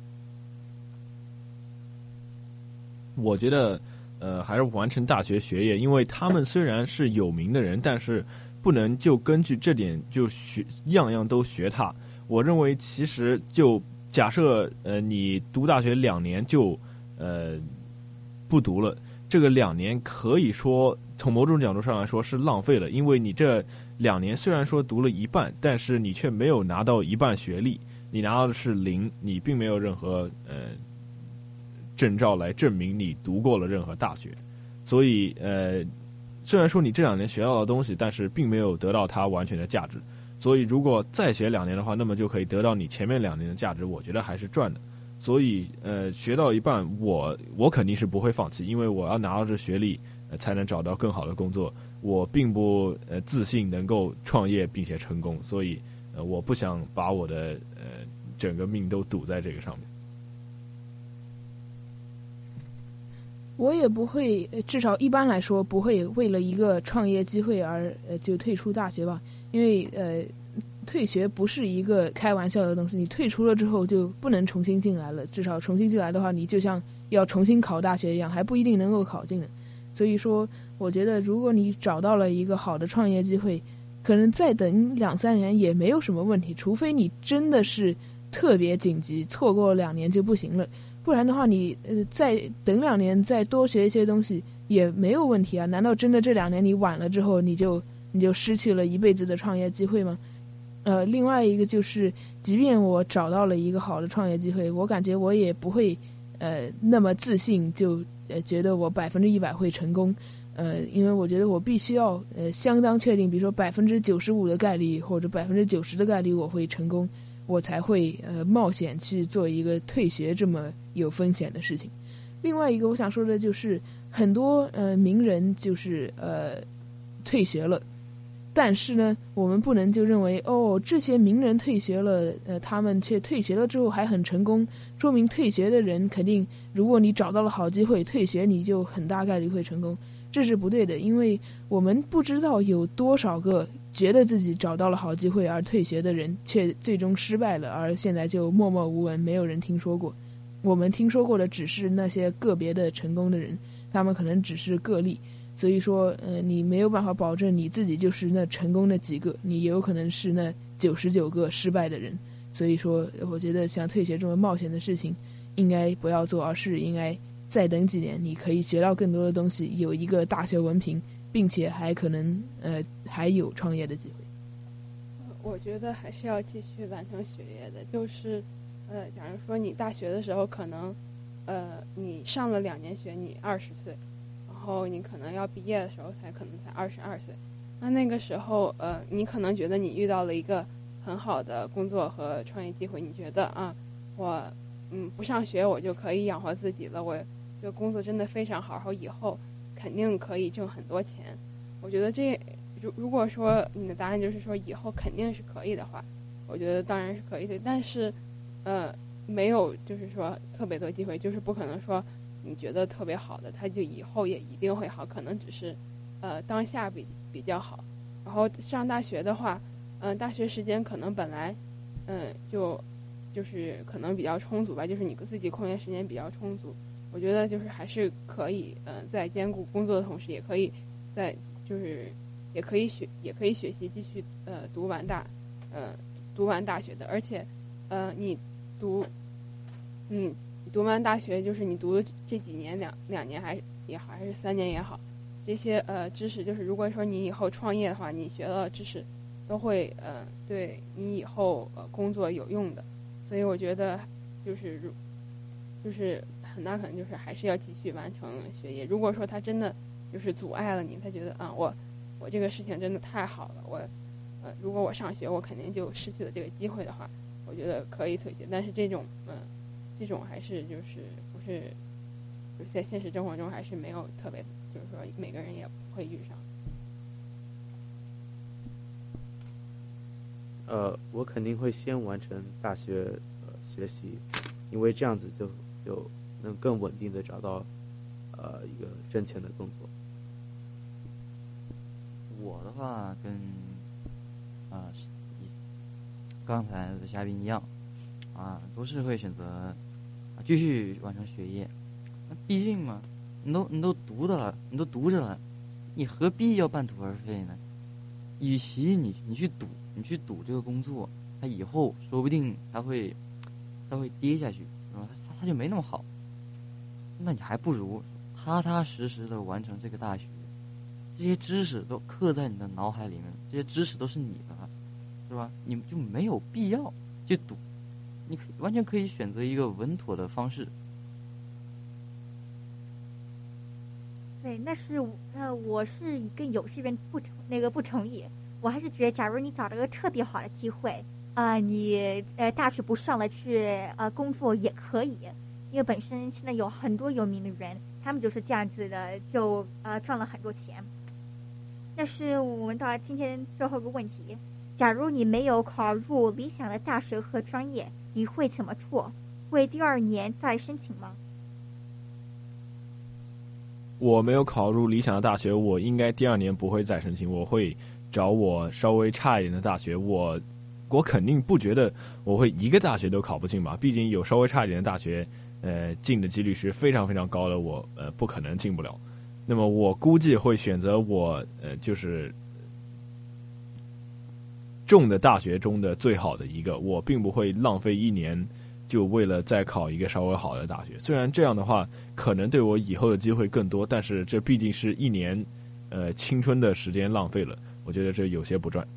我觉得呃还是完成大学学业，因为他们虽然是有名的人，但是不能就根据这点就学样样都学他。我认为其实就假设呃你读大学两年就呃不读了，这个两年可以说从某种角度上来说是浪费了，因为你这两年虽然说读了一半，但是你却没有拿到一半学历，你拿到的是零，你并没有任何呃证照来证明你读过了任何大学。所以呃虽然说你这两年学到的东西，但是并没有得到它完全的价值。所以如果再学两年的话，那么就可以得到你前面两年的价值，我觉得还是赚的。所以呃学到一半，我我肯定是不会放弃，因为我要拿到这学历、呃、才能找到更好的工作。我并不呃自信能够创业并且成功，所以呃我不想把我的呃整个命都赌在这个上面。 我也不会，至少一般来说不会为了一个创业机会而呃就退出大学吧，因为呃退学不是一个开玩笑的东西，你退出了之后就不能重新进来了，至少重新进来的话，你就像要重新考大学一样，还不一定能够考进的。所以说，我觉得如果你找到了一个好的创业机会，可能再等两三年也没有什么问题，除非你真的是特别紧急，错过两年就不行了。不然的话你呃再等两年再多学一些东西也没有问题啊，难道真的这两年你晚了之后你就你就失去了一辈子的创业机会吗？呃另外一个就是即便我找到了一个好的创业机会，我感觉我也不会呃那么自信就呃觉得我百分之一百会成功，呃因为我觉得我必须要呃相当确定，比如说百分之九十五的概率或者百分之九十的概率我会成功，我才会呃冒险去做一个退学这么有风险的事情。另外一个我想说的就是很多呃名人就是呃退学了，但是呢我们不能就认为哦这些名人退学了呃他们却退学了之后还很成功，说明退学的人肯定如果你找到了好机会退学你就很大概率会成功，这是不对的，因为我们不知道有多少个觉得自己找到了好机会而退学的人却最终失败了，而现在就默默无闻，没有人听说过。我们听说过的只是那些个别的成功的人，他们可能只是个例，所以说呃，你没有办法保证你自己就是那成功的几个，你也有可能是那九十九个失败的人。所以说我觉得像退学这么冒险的事情应该不要做，而是应该再等几年，你可以学到更多的东西，有一个大学文凭，并且还可能呃还有创业的机会。 我觉得还是要继续完成学业的，就是呃，假如说你大学的时候可能呃你上了两年学，你二十岁，然后你可能要毕业的时候才可能才二十二岁，那那个时候呃你可能觉得你遇到了一个很好的工作和创业机会，你觉得啊我嗯不上学我就可以养活自己了，我这个工作真的非常好，然后以后肯定可以挣很多钱。我觉得这如如果说你的答案就是说以后肯定是可以的话，我觉得当然是可以的，但是呃没有就是说特别多机会，就是不可能说你觉得特别好的它就以后也一定会好，可能只是呃当下比比较好。然后上大学的话嗯、呃、大学时间可能本来嗯、呃、就就是可能比较充足吧，就是你自己空闲时间比较充足，我觉得就是还是可以嗯、呃在兼顾工作的同时也可以在就是也可以学也可以学习继续呃读完大呃读完大学的，而且呃你读你读完大学就是你读这几年两两年还也好还是三年也好，这些呃知识就是如果说你以后创业的话，你学到的知识都会呃对你以后呃工作有用的，所以我觉得就是就是很大可能就是还是要继续完成学业。如果说他真的就是阻碍了你，他觉得啊我我这个事情真的太好了，我呃如果我上学我肯定就失去了这个机会的话，我觉得可以退学。但是这种嗯、呃、这种还是就是不是就是在现实生活中还是没有特别，就是说每个人也不会遇上。 呃，我肯定会先完成大学呃学习，因为这样子就就能更稳定的找到呃一个挣钱的工作。 我的话跟啊、呃、刚才的嘉宾一样啊，都是会选择啊继续完成学业。那毕竟嘛，你都你都读的了，你都读着了，你何必要半途而废呢？与其你你去赌，你去赌这个工作，它以后说不定它会它会跌下去，是吧？它它就没那么好。那你还不如踏踏实实的完成这个大学，这些知识都刻在你的脑海里面，这些知识都是你的，是吧？你就没有必要去赌，你可完全可以选择一个稳妥的方式。 对，那是呃，我是跟有些人不同那个不同意，我还是觉得，假如你找到一个特别好的机会，啊、呃，你呃大学不上了去呃工作也可以，因为本身现在有很多有名的人，他们就是这样子的，就呃赚了很多钱。但是我们到今天最后一个问题，假如你没有考入理想的大学和专业，你会怎么做？会第二年再申请吗？ 我没有考入理想的大学，我应该第二年不会再申请，我会找我稍微差一点的大学。我我肯定不觉得我会一个大学都考不进吧，毕竟有稍微差一点的大学，呃，进的几率是非常非常高的，我呃不可能进不了。那么我估计会选择我呃就是中的大学中的最好的一个，我并不会浪费一年就为了再考一个稍微好的大学。虽然这样的话可能对我以后的机会更多，但是这毕竟是一年呃青春的时间浪费了，我觉得这有些不赚。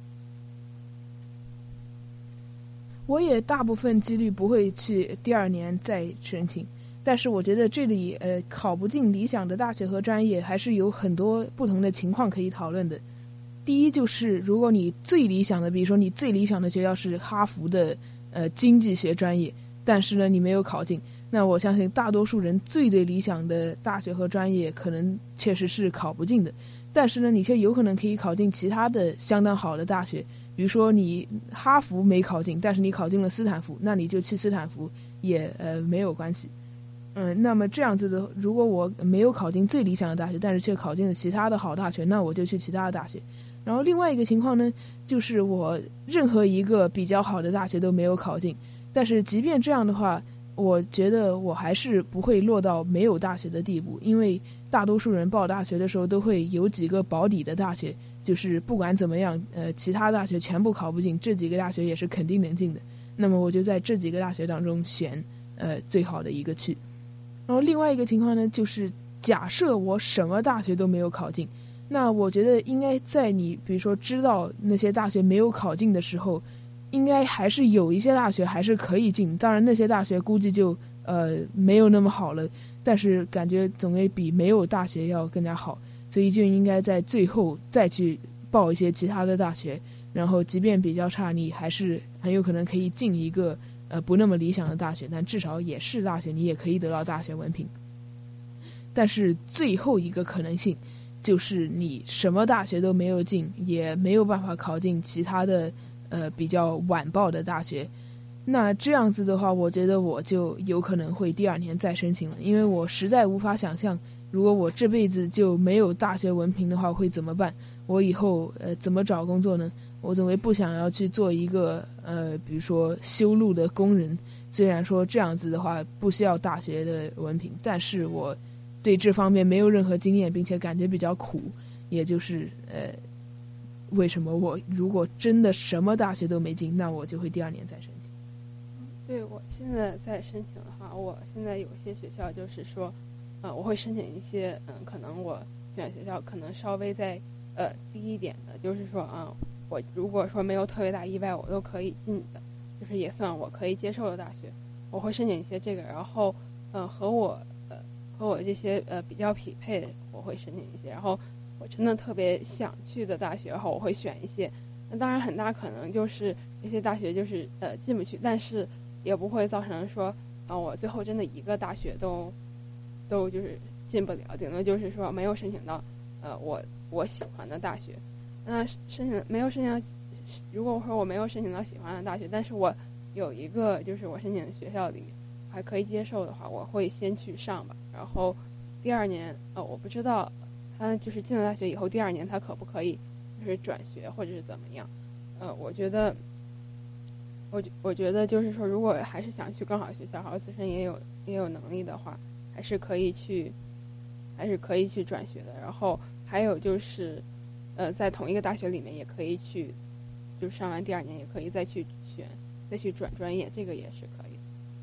我也大部分几率不会去第二年再申请，但是我觉得这里呃考不进理想的大学和专业还是有很多不同的情况可以讨论的。第一就是如果你最理想的，比如说你最理想的学校是哈佛的呃经济学专业，但是呢你没有考进，那我相信大多数人最最理想的大学和专业可能确实是考不进的，但是呢你却有可能可以考进其他的相当好的大学。比如说你哈佛没考进，但是你考进了斯坦福，那你就去斯坦福也呃没有关系。嗯，那么这样子的，如果我没有考进最理想的大学，但是却考进了其他的好大学，那我就去其他的大学。然后另外一个情况呢，就是我任何一个比较好的大学都没有考进，但是即便这样的话，我觉得我还是不会落到没有大学的地步，因为大多数人报大学的时候都会有几个保底的大学，就是不管怎么样，呃，其他大学全部考不进，这几个大学也是肯定能进的。那么我就在这几个大学当中选呃最好的一个去。然后另外一个情况呢，就是假设我什么大学都没有考进，那我觉得应该在你比如说知道那些大学没有考进的时候，应该还是有一些大学还是可以进，当然那些大学估计就呃没有那么好了，但是感觉总归比没有大学要更加好，所以就应该在最后再去报一些其他的大学，然后即便比较差，你还是很有可能可以进一个呃不那么理想的大学，但至少也是大学，你也可以得到大学文凭。但是最后一个可能性就是你什么大学都没有进，也没有办法考进其他的呃比较晚报的大学，那这样子的话，我觉得我就有可能会第二年再申请了，因为我实在无法想象，如果我这辈子就没有大学文凭的话会怎么办？我以后呃怎么找工作呢？我总归不想要去做一个呃比如说修路的工人，虽然说这样子的话不需要大学的文凭，但是我对这方面没有任何经验，并且感觉比较苦，也就是呃为什么我如果真的什么大学都没进，那我就会第二年再申请。 对，我现在在申请的话，我现在有些学校就是说呃我会申请一些嗯可能我选学校可能稍微再呃低一点的，就是说啊、嗯、我如果说没有特别大意外我都可以进的，就是也算我可以接受的大学，我会申请一些这个，然后嗯、呃、和我呃和我这些呃比较匹配我会申请一些，然后我真的特别想去的大学，然后我会选一些，那当然很大可能就是这些大学就是呃进不去，但是也不会造成说啊、呃、我最后真的一个大学都都就是进不了，顶多就是说没有申请到呃我我喜欢的大学。那申请没有申请到，如果说我没有申请到喜欢的大学，但是我有一个就是我申请的学校里还可以接受的话，我会先去上吧，然后第二年呃我不知道他就是进了大学以后第二年他可不可以就是转学或者是怎么样，呃我觉得我我觉得就是说如果还是想去更好的学校，然后自身也有也有能力的话，还是可以去还是可以去转学的。然后还有就是呃在同一个大学里面也可以去，就上完第二年也可以再去选再去转专业，这个也是可以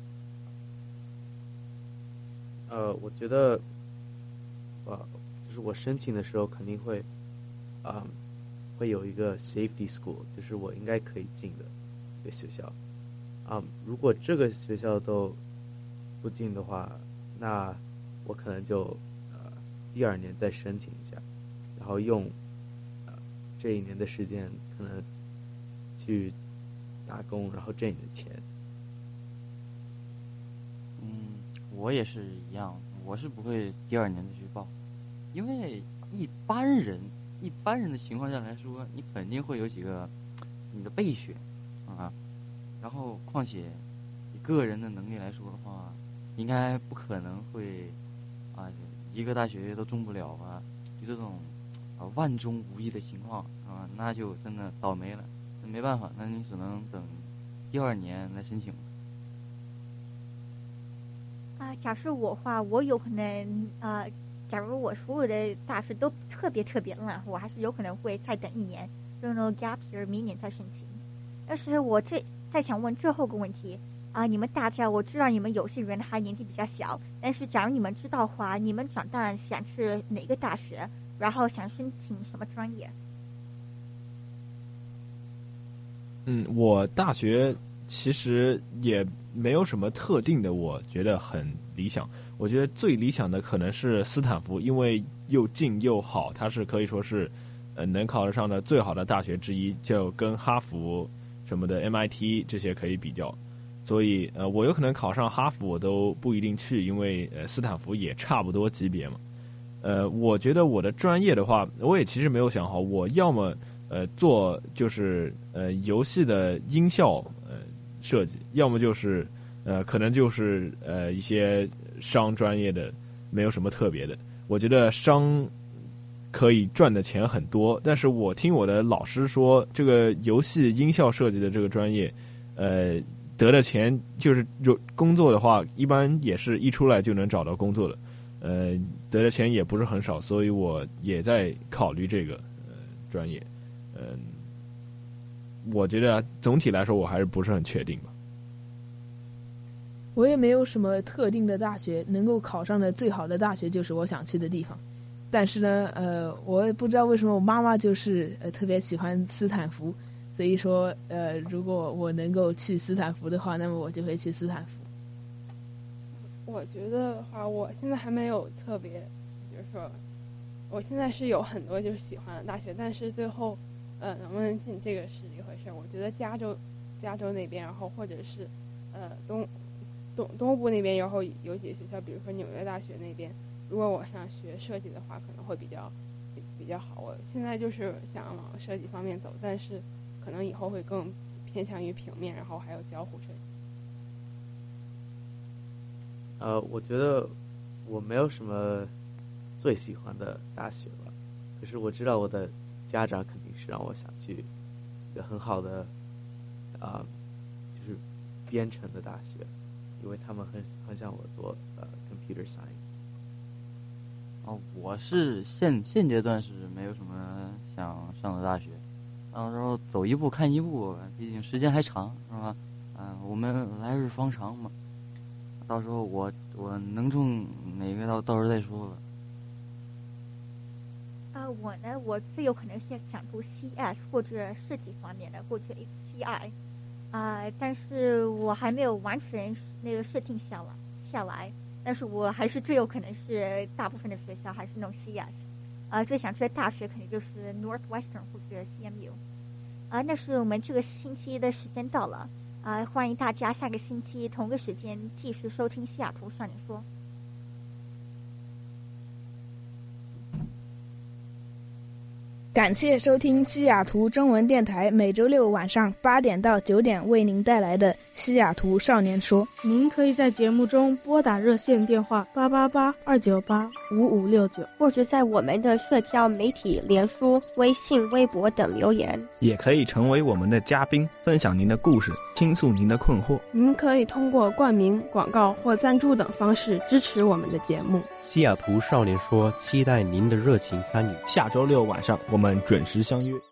的。呃我觉得呃就是我申请的时候肯定会啊、嗯、会有一个 safety school， 就是我应该可以进的一个学校啊、嗯、如果这个学校都不进的话，那我可能就呃第二年再申请一下，然后用呃这一年的时间可能去打工，然后挣你的钱。 嗯，我也是一样，我是不会第二年再去报，因为一般人一般人的情况下来说，你肯定会有几个你的备选啊，然后况且以个人的能力来说的话，应该不可能会啊一个大学都中不了啊，就这种啊万中无一的情况啊，那就真的倒霉了。那没办法，那你只能等第二年来申请。 啊、呃，假设我话，我有可能呃，假如我所有的大学都特别特别烂，我还是有可能会再等一年，用那个 gap year 明年再申请。但是我这再想问最后个问题啊、呃，你们大家我知道你们有些人还年纪比较小，但是假如你们知道的话，你们长大想去哪个大学，然后想申请什么专业？ 嗯，我大学其实也没有什么特定的，我觉得很理想。我觉得最理想的可能是斯坦福，因为又近又好，它是可以说是呃能考得上的最好的大学之一，就跟哈佛什么的 M I T 这些可以比较。所以呃我有可能考上哈佛我都不一定去，因为呃斯坦福也差不多级别嘛。呃我觉得我的专业的话，我也其实没有想好，我要么呃做就是呃游戏的音效呃设计，要么就是呃可能就是呃一些商专业的，没有什么特别的。我觉得商可以赚的钱很多，但是我听我的老师说，这个游戏音效设计的这个专业呃得的钱就是工作的话，一般也是一出来就能找到工作的，呃得的钱也不是很少，所以我也在考虑这个呃专业。嗯、呃，我觉得总体来说我还是不是很确定吧。 我也没有什么特定的大学，能够考上的最好的大学就是我想去的地方。但是呢，呃，我也不知道为什么我妈妈就是呃特别喜欢斯坦福，所以说呃如果我能够去斯坦福的话，那么我就会去斯坦福。 我觉得的话，我现在还没有特别，比如说，我现在是有很多就是喜欢的大学，但是最后呃能不能进这个是一回事。我觉得加州加州那边，然后或者是呃东东东部那边，然后有几个学校，比如说纽约大学那边，如果我想学设计的话，可能会比较比比较好。我现在就是想往设计方面走，但是可能以后会更偏向于平面，然后还有交互设计。 呃，我觉得我没有什么最喜欢的大学吧，可是我知道我的家长肯定是让我想去一个很好的啊、呃，就是编程的大学，因为他们很很想我做呃 computer science。 哦，我是现现阶段是没有什么想上的大学，到时候走一步看一步，毕竟时间还长，是吧？啊、呃，我们来日方长嘛。到时候我我能中哪个到到时候再说吧。 啊、呃，我呢，我最有可能是想读 C S 或者设计方面的，或者 H C I， 啊、呃，但是我还没有完全那个设定下来下来。但是我还是最有可能是大部分的学校还是弄 C S， 啊、呃，最想去的大学肯定就是 Northwestern 或者 C M U， 啊、呃，那是我们这个星期的时间到了。啊、呃，欢迎大家下个星期同个时间继续收听西雅图少年说。 感谢收听西雅图中文电台每周六晚上八点到九点为您带来的西雅图少年说。 您可以在节目中拨打热线电话八八八二九八五五六九， 或者在我们的社交媒体脸书、微信、微博等留言。 也可以成为我们的嘉宾，分享您的故事，倾诉您的困惑。 您可以通过冠名、广告或赞助等方式支持我们的节目。 西雅图少年说期待您的热情参与。 下周六晚上我们准时相约。